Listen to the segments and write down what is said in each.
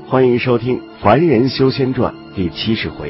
欢迎收听《凡人修仙传》第70回。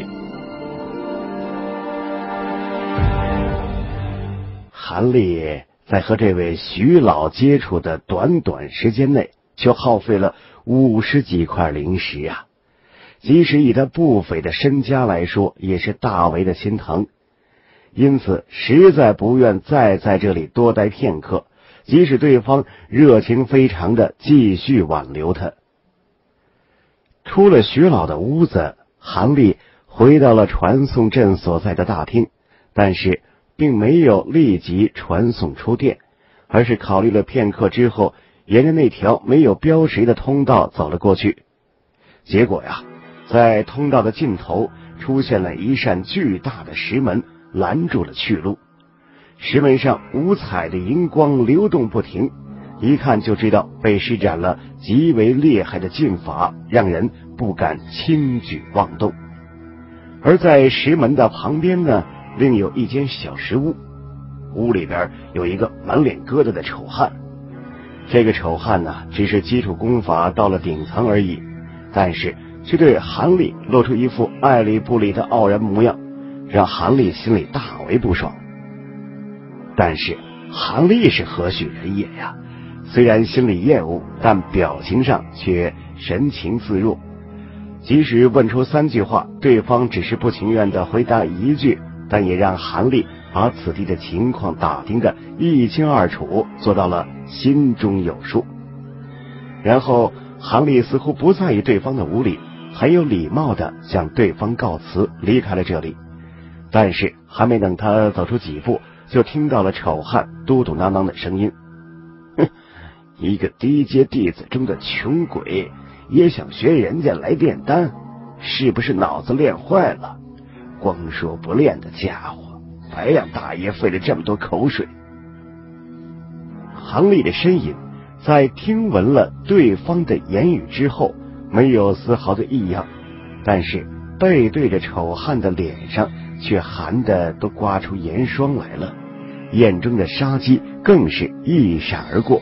韩立在和这位徐老接触的短短时间内，就耗费了50几块灵石啊！即使以他不菲的身家来说，也是大为的心疼。因此，实在不愿再在这里多待片刻，即使对方热情非常的继续挽留他。出了徐老的屋子，韩立回到了传送阵所在的大厅，但是并没有立即传送出殿，而是考虑了片刻之后，沿着那条没有标识的通道走了过去。结果呀，在通道的尽头出现了一扇巨大的石门，拦住了去路。石门上五彩的荧光流动不停，一看就知道被施展了极为厉害的禁法，让人不敢轻举妄动。而在石门的旁边呢，另有一间小石屋，屋里边有一个满脸疙瘩的丑汉。这个丑汉呢，只是基础功法到了顶层而已，但是却对韩立露出一副爱理不理的傲然模样，让韩立心里大为不爽。但是韩立是何许人也呀？虽然心里厌恶，但表情上却神情自若。即使问出3句话，对方只是不情愿地回答1句，但也让韩立把此地的情况打听得一清二楚，做到了心中有数。然后韩立似乎不在意对方的无礼，很有礼貌地向对方告辞，离开了这里。但是还没等他走出几步，就听到了丑汉嘟嘟囔囔的声音：哼，一个低阶弟子中的穷鬼也想学人家来炼丹，是不是脑子练坏了？光说不练的家伙，白让大爷费了这么多口水。韩立的身影在听闻了对方的言语之后，没有丝毫的异样，但是背对着丑汉的脸上却寒得都刮出盐霜来了，眼中的杀机更是一闪而过。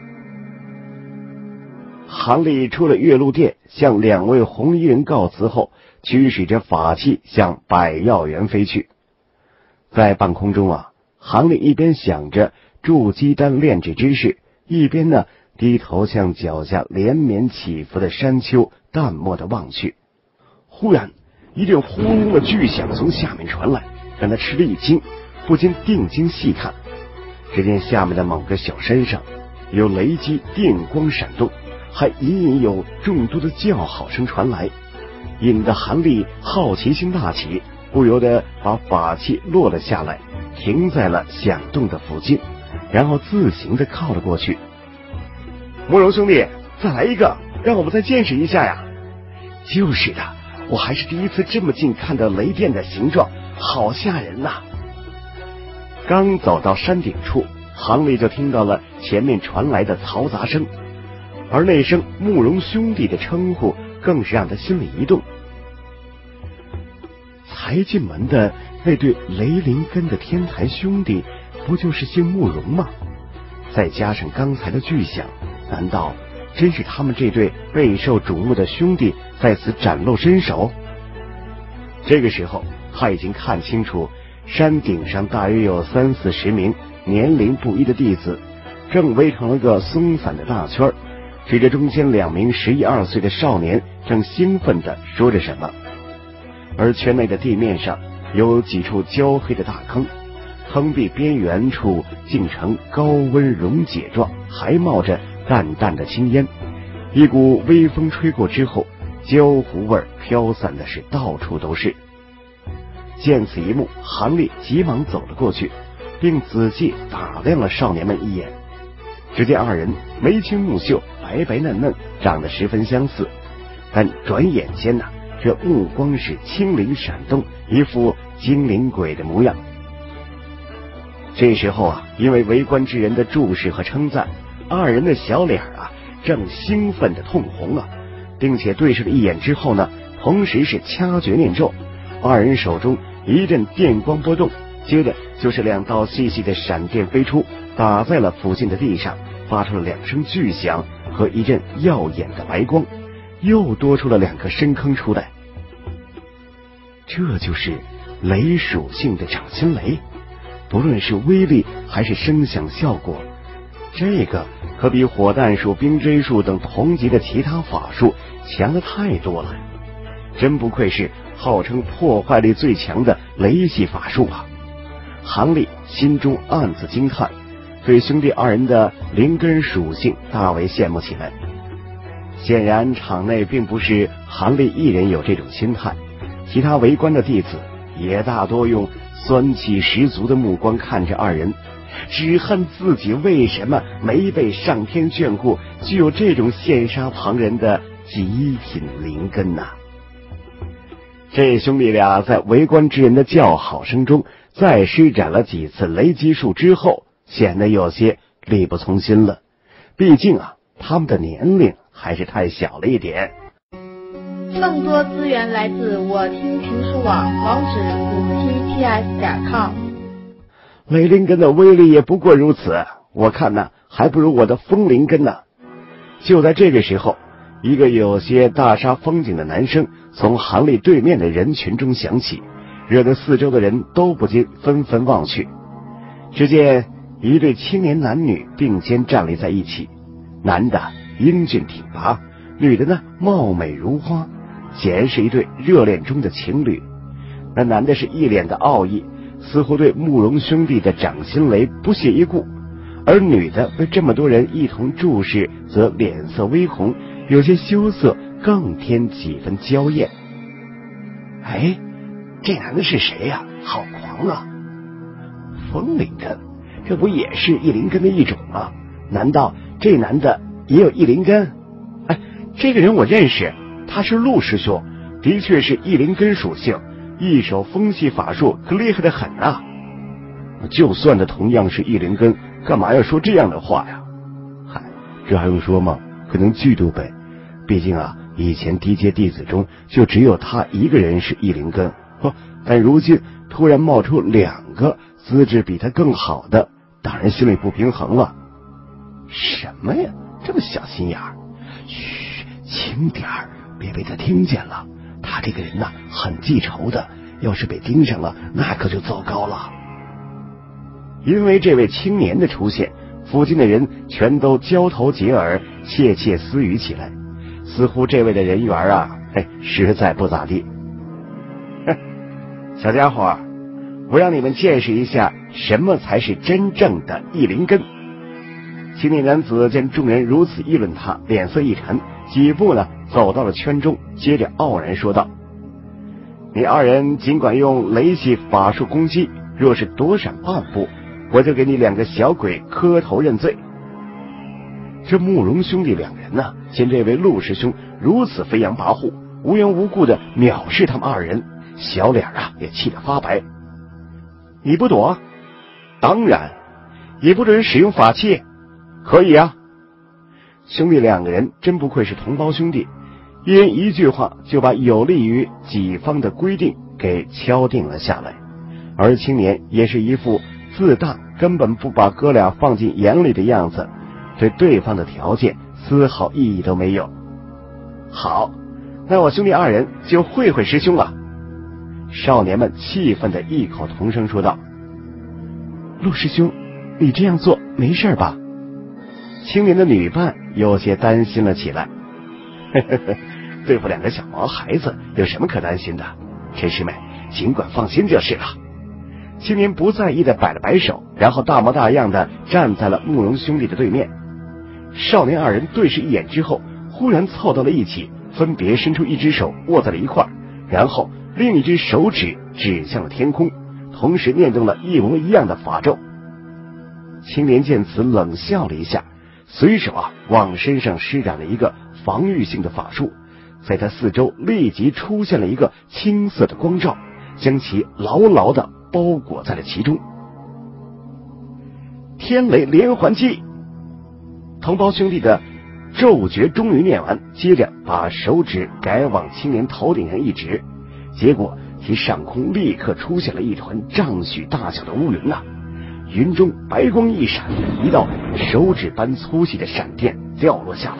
韩立出了月露殿，向2位红衣人告辞后，驱使着法器向百药园飞去。在半空中啊，韩立一边想着筑基丹炼制之事，一边呢低头向脚下连绵起伏的山丘淡漠地望去。忽然一阵轰隆的巨响从下面传来，让他吃了一惊，不禁定睛细看。只见下面的某个小山上有雷击电光闪动，还隐隐有众多的叫好声传来，引得韩立好奇心大起，不由得把法器落了下来，停在了响动的附近，然后自行的靠了过去。慕容兄弟，再来一个，让我们再见识一下呀！就是的，我还是第一次这么近看到雷电的形状，好吓人呐！刚走到山顶处，韩立就听到了前面传来的嘈杂声，而那声慕容兄弟的称呼更是让他心里一动。才进门的那对雷灵根的天台兄弟，不就是姓慕容吗？再加上刚才的巨响，难道真是他们这对备受瞩目的兄弟在此展露身手？这个时候他已经看清楚，山顶上大约有30-40名年龄不一的弟子，正围成了个松散的大圈，指着中间2名11-12岁的少年，正兴奋地说着什么。而圈内的地面上有几处焦黑的大坑，坑壁边缘处竟呈高温溶解状，还冒着淡淡的青烟，一股微风吹过之后，焦糊味飘散的是到处都是。见此一幕，韩立急忙走了过去，并仔细打量了少年们一眼。只见2人眉清目秀，白白嫩嫩，长得十分相似，但转眼间呢，这目光是轻灵闪动，一副精灵鬼的模样。这时候啊，因为围观之人的注视和称赞，2人的小脸啊正兴奋的通红啊，并且对视了一眼之后呢，同时是掐诀念咒，2人手中一阵电光波动，接着就是2道细细的闪电飞出，打在了附近的地上，发出了2声巨响和一阵耀眼的白光， 又多出了2个深坑出来。这就是雷属性的掌心雷，不论是威力还是声响效果，这个可比火弹术、冰锥术等同级的其他法术强的太多了。真不愧是号称破坏力最强的雷系法术啊！韩立心中暗自惊叹，对兄弟2人的灵根属性大为羡慕起来。显然场内并不是韩立一人有这种心态，其他围观的弟子也大多用酸气十足的目光看着2人，只恨自己为什么没被上天眷顾，具有这种羡杀旁人的极品灵根呐！这兄弟俩在围观之人的叫好声中，再施展了几次雷击术之后，显得有些力不从心了。毕竟啊，他们的年龄还是太小了一点。 更多资源来自我听评书网，网址5tts.com。 雷灵根的威力也不过如此，我看呢，还不如我的风灵根呢。就在这个时候，一个有些大煞风景的男声从韩立对面的人群中响起，惹得四周的人都不禁纷纷望去。只见一对青年男女并肩站立在一起，男的英俊挺拔，女的呢貌美如花，显然是一对热恋中的情侣。那男的是一脸的傲意，似乎对慕容兄弟的掌心雷不屑一顾，而女的被这么多人一同注视，则脸色微红，有些羞涩，更添几分娇艳。哎，这男的是谁呀？好狂啊！风灵根，这不也是异灵根的一种吗？难道这男的也有异灵根？哎，这个人我认识，他是陆师兄，的确是异灵根属性，一手风系法术可厉害的很啊！就算他同样是异灵根，干嘛要说这样的话呀？嗨，这还用说吗？可能嫉妒呗。毕竟啊，以前低阶弟子中就只有他一个人是异灵根，但如今突然冒出2个资质比他更好的，当然心里不平衡了。什么呀，这么小心眼儿？嘘，轻点儿，别被他听见了。他这个人呐，很记仇的，要是被盯上了，那可就糟糕了。因为这位青年的出现，附近的人全都交头接耳，窃窃私语起来，似乎这位的人缘啊，实在不咋地。小家伙，我让你们见识一下什么才是真正的异灵根。青年男子见众人如此议论他，脸色一沉，几步呢走到了圈中，接着傲然说道：你2人尽管用雷系法术攻击，若是躲闪半步，我就给你2个小鬼磕头认罪。这慕容兄弟2人呢，见这位陆师兄如此飞扬跋扈，无缘无故的藐视他们2人，小脸啊也气得发白。你不躲？当然。也不准使用法器？可以啊。兄弟2个人真不愧是同胞兄弟，一人一句话就把有利于己方的规定给敲定了下来。而青年也是一副自大，根本不把哥俩放进眼里的样子，对对方的条件丝毫意义都没有。好，那我兄弟2人就会会师兄了。少年们气愤的异口同声说道：陆师兄，你这样做没事吧？青年的女伴有些担心了起来。对付2个小毛孩子有什么可担心的？陈师妹尽管放心就是了。青年不在意的摆了摆手，然后大模大样的站在了慕容兄弟的对面。少年2人对视一眼之后，忽然凑到了一起，分别伸出一只手握在了一块，然后另一只手指指向了天空，同时念动了一模一样的法咒。青年见此冷笑了一下，随手往身上施展了一个防御性的法术，在他四周立即出现了一个青色的光罩，将其牢牢地包裹在了其中。天雷连环击！同胞兄弟的咒诀终于念完，接着把手指改往青年头顶上一指，结果其上空立刻出现了一团丈许大小的乌云呐。云中白光一闪，一道手指般粗细的闪电掉落下来，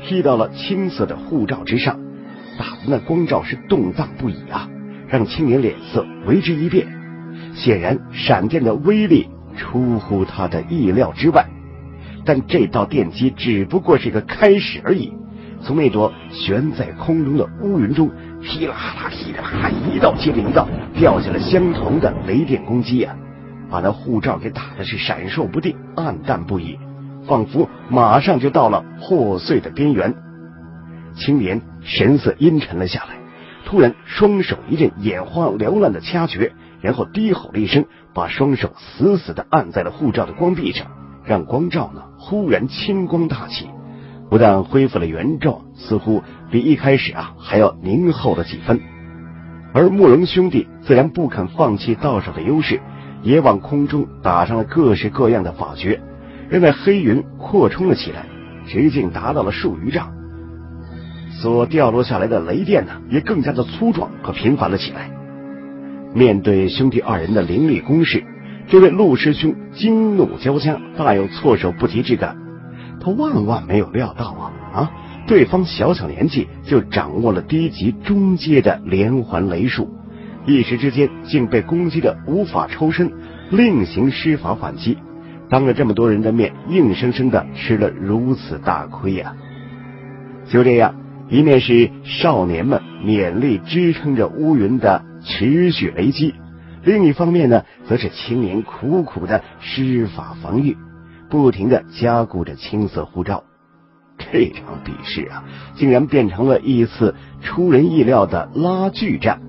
踢到了青色的护罩之上，打的那光罩是动荡不已啊，让青年脸色为之一变。显然闪电的威力出乎他的意料之外，但这道电击只不过是个开始而已。从那朵悬在空中的乌云中，噼啦啦噼里啪啦一道接着一道掉下了相同的雷电攻击啊，把那护罩给打的是闪烁不定，暗淡不已，仿佛马上就到了破碎的边缘。青年神色阴沉了下来，突然双手一阵眼花缭乱的掐诀，然后低吼了一声，把双手死死地按在了护罩的光壁上，让光罩呢忽然青光大起，不但恢复了原状，似乎比一开始还要凝厚了几分。而慕容兄弟自然不肯放弃到手的优势，也往空中打上了各式各样的法诀，让那黑云扩充了起来，直径达到了数余丈。所掉落下来的雷电也更加的粗壮和频繁了起来。面对兄弟二人的凌厉攻势，这位陆师兄惊怒交加，大有措手不及之感。他万万没有料到对方小小年纪就掌握了低级中阶的连环雷术，一时之间竟被攻击的无法抽身，另行施法反击，当着这么多人的面硬生生的吃了如此大亏呀。就这样，一面是少年们勉力支撑着乌云的持续雷击，另一方面呢，则是青年苦苦的施法防御，不停的加固着青色护罩。这场比试竟然变成了一次出人意料的拉锯战。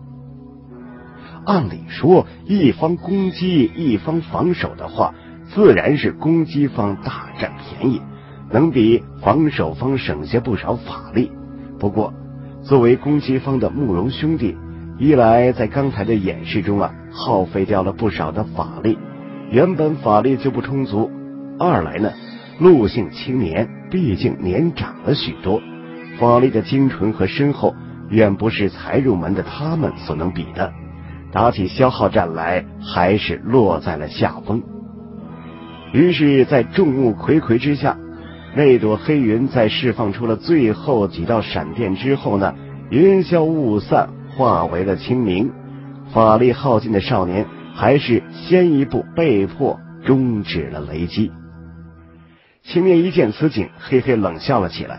按理说，一方攻击一方防守的话，自然是攻击方大占便宜，能比防守方省下不少法力。不过作为攻击方的慕容兄弟，一来在刚才的演示中耗费掉了不少的法力，原本法力就不充足；二来呢，陆姓青年毕竟年长了许多，法力的精纯和深厚远不是才入门的他们所能比的，打起消耗战来还是落在了下风。于是在众目睽睽之下，那朵黑云在释放出了最后几道闪电之后呢，云消雾散，化为了清明。法力耗尽的少年还是先一步被迫终止了雷击。青年一见此景，嘿嘿冷笑了起来。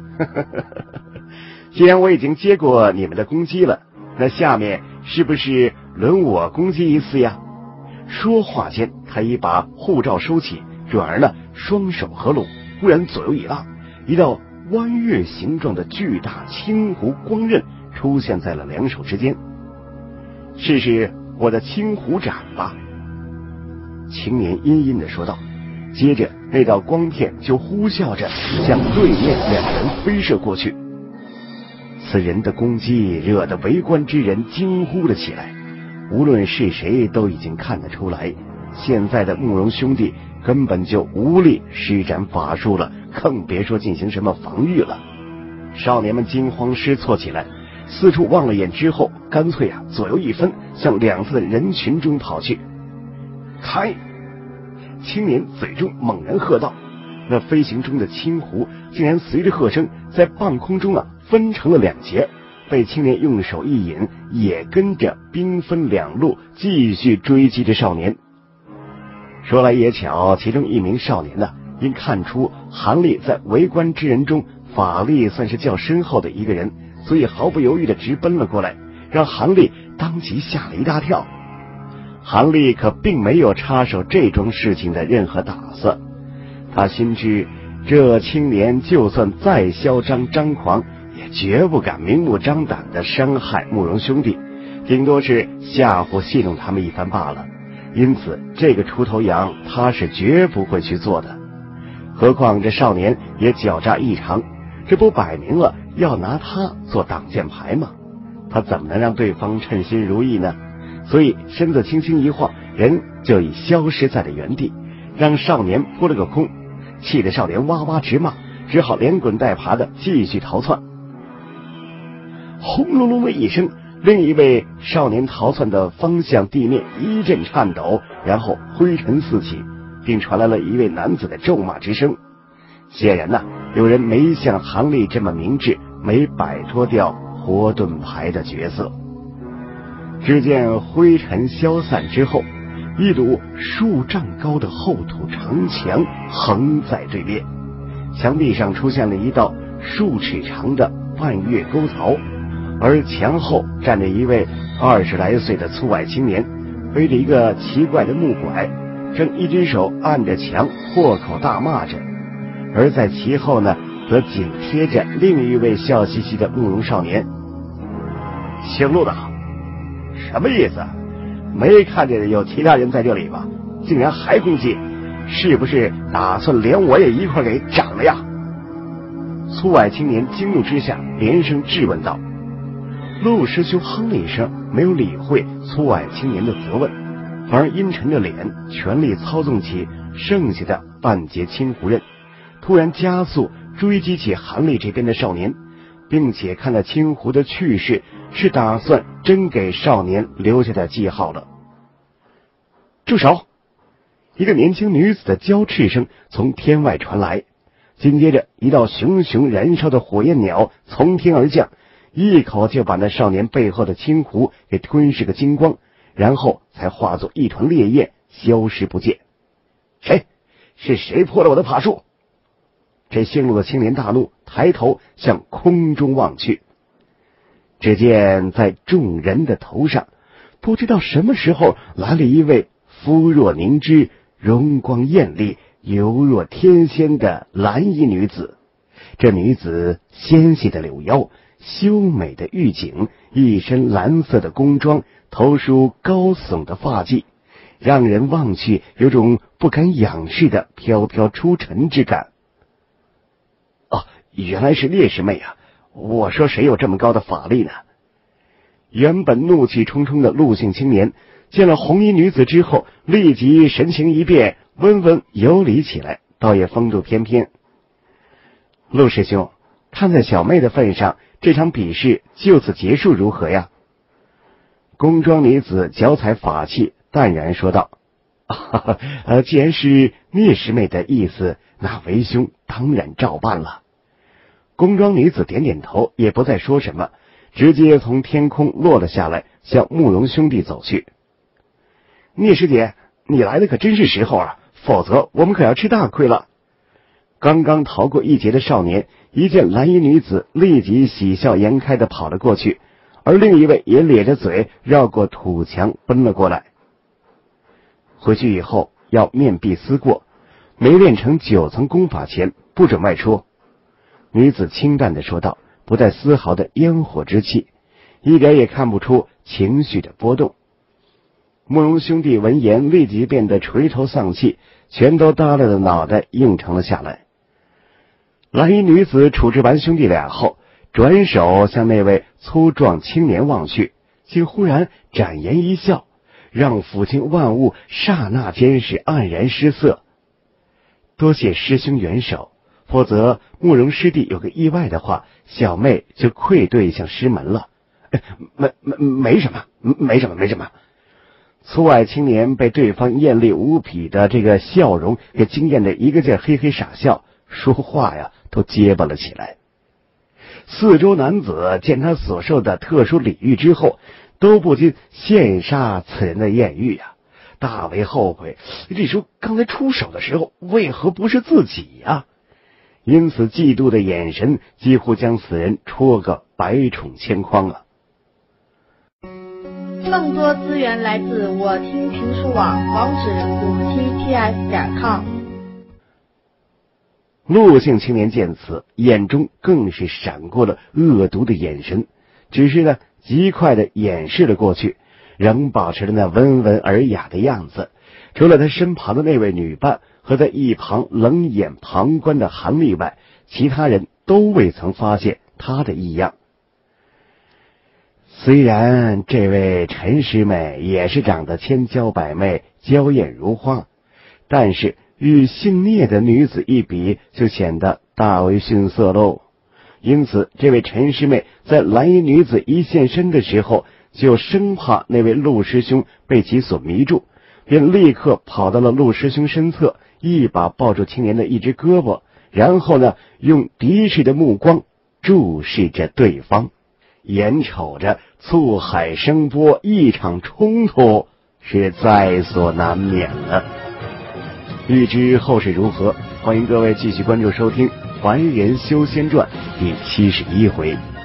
既然我已经接过你们的攻击了，那下面是不是轮我攻击一次呀？说话间，他已把护罩收起，转而呢双手合拢，忽然左右一拉，一道弯月形状的巨大青湖光刃出现在了两手之间。试试我的青湖斩吧。青年阴阴地说道，接着那道光片就呼啸着向对面两人飞射过去。此人的攻击惹得围观之人惊呼了起来，无论是谁都已经看得出来，现在的慕容兄弟根本就无力施展法术了，更别说进行什么防御了。少年们惊慌失措起来，四处望了眼之后，干脆左右一分，向两侧的人群中跑去。开！青年嘴中猛然喝道，那飞行中的青湖竟然随着喝声在半空中分成了两截，被青年用手一引，也跟着兵分两路，继续追击着少年。说来也巧，其中一名少年因看出韩立在围观之人中法力算是较深厚的一个人，所以毫不犹豫地直奔了过来，让韩立当即吓了一大跳。韩立可并没有插手这桩事情的任何打算，他心知这青年就算再嚣张张狂，也绝不敢明目张胆地伤害慕容兄弟，顶多是吓唬戏弄他们一番罢了。因此这个出头羊他是绝不会去做的。何况这少年也狡诈异常，这不摆明了要拿他做挡箭牌吗？他怎么能让对方称心如意呢？所以身子轻轻一晃，人就已消失在了原地，让少年扑了个空，气得少年哇哇直骂，只好连滚带爬的继续逃窜。轰隆隆的一声，另一位少年逃窜的方向地面一阵颤抖，然后灰尘四起，并传来了一位男子的咒骂之声。显然有人没像韩立这么明智，没摆脱掉活盾牌的角色。只见灰尘消散之后，一堵数丈高的厚土长墙横在对面，墙壁上出现了一道数尺长的半月沟槽，而墙后站着一位20来岁的粗矮青年，背着一个奇怪的木拐，正一只手按着墙破口大骂着，而在其后呢，则紧贴着另一位笑嘻嘻的慕容少年。姓陆的，什么意思？没看见有其他人在这里吧？竟然还攻击，是不是打算连我也一块给斩了呀？粗矮青年惊怒之下连声质问道。陆师兄哼了一声，没有理会粗矮青年的责问，反而阴沉着脸，全力操纵起剩下的半截青狐刃，突然加速追击起韩立这边的少年，并且看到青狐的去势，是打算真给少年留下点记号了。住手！一个年轻女子的娇斥声从天外传来，紧接着一道熊熊燃烧的火焰鸟从天而降，一口就把那少年背后的青狐给吞噬个精光，然后才化作一团烈焰消失不见。是谁破了我的法术？这姓陆的青年大怒，抬头向空中望去，只见在众人的头上，不知道什么时候来了一位肤若凝脂、容光艳丽、犹若天仙的蓝衣女子。这女子纤细的柳腰，修美的玉颈，一身蓝色的宫装，头梳高耸的发髻，让人望去有种不敢仰视的飘飘出尘之感。原来是烈士妹啊！我说谁有这么高的法力呢？原本怒气冲冲的陆姓青年见了红衣女子之后，立即神情一变，温文有礼起来，倒也风度翩翩。陆师兄，看在小妹的份上，这场比试就此结束如何呀？宫装女子脚踩法器，淡然说道。既然是聂师妹的意思，那为兄当然照办了。宫装女子点点头，也不再说什么，直接从天空落了下来，向慕容兄弟走去。聂师姐，你来的可真是时候啊，否则我们可要吃大亏了。刚刚逃过一劫的少年一见蓝衣女子，立即喜笑颜开地跑了过去，而另一位也咧着嘴绕过土墙奔了过来。回去以后要面壁思过，没练成9层功法前不准外出。女子清淡地说道，不带丝毫的烟火之气，一点也看不出情绪的波动。慕容兄弟闻言立即变得垂头丧气，全都耷拉着脑袋应承了下来。蓝衣女子处置完兄弟俩后，转手向那位粗壮青年望去，竟忽然展颜一笑，让抚清万物刹那间是黯然失色。多谢师兄援手，否则慕容师弟有个意外的话，小妹就愧对向师门了。没什么。粗矮青年被对方艳丽无比的这个笑容给惊艳的一个劲嘿嘿傻笑，说话呀都结巴了起来。四周男子见他所受的特殊礼遇之后，都不禁羡煞此人的艳遇呀，大为后悔，这时候刚才出手的时候为何不是自己呀？因此嫉妒的眼神几乎将此人戳个百宠千筐啊。 更多资源来自我听评书网，网址57ts.com。 陆姓青年见此，眼中更是闪过了恶毒的眼神，只是呢极快的掩饰了过去，仍保持着那温文尔雅的样子。除了他身旁的那位女伴和在一旁冷眼旁观的韩立外，其他人都未曾发现他的异样。虽然这位陈师妹也是长得千娇百媚、娇艳如花，但是与姓聂的女子一比，就显得大为逊色喽。因此这位陈师妹在蓝衣女子一现身的时候，就生怕那位陆师兄被其所迷住，便立刻跑到了陆师兄身侧，一把抱住青年的一只胳膊， 然后呢，用敌视的目光注视着对方，眼瞅着醋海声波，一场冲突是在所难免了。欲知后事如何，欢迎各位继续关注收听《凡人修仙传》第71回